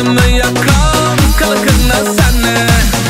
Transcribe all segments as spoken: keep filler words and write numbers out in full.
İşlerimi yakan kılıkına seni.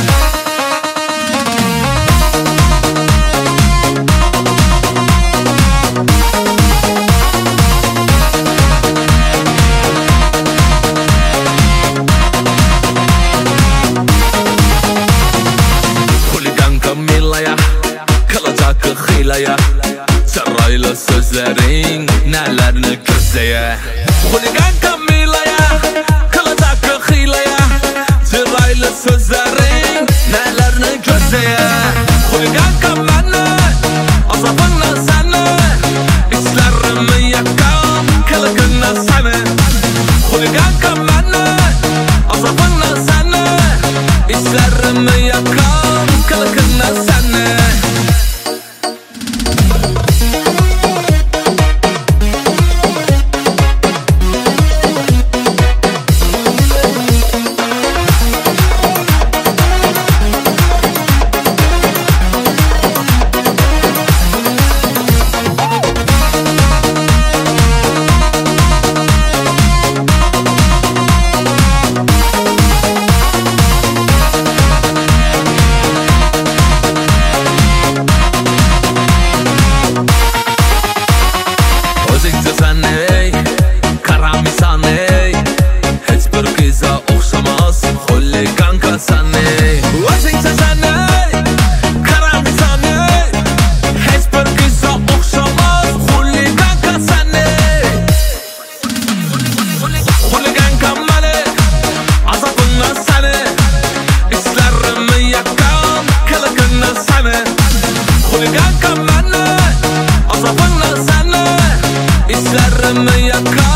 Huligan Camilla'ya kalacak hıylaya, çaraylı sözlerin nelerini gözleye. Huligan Camilla'ya kalacak hıylaya, çaraylı sözlerin nelerini gözleye. Huligan Camilla'ya azabınla seni, işlerimi yakan kılıkına seni. Huligan Camilla'ya azabınla seni, işlerimi yakan kılıkına seni. Sen ey, karamisan ey, hiç bir kıza okşamaz huliganka sen ey. Özünse sen ey, karamisan ey, hiç bir kıza okşamaz huliganka sen ey. Huliganka mani, azabınla seni, işlerimi yakan kılıkına seni. Huliganka mani, azabınla seni, İşlerimi yakan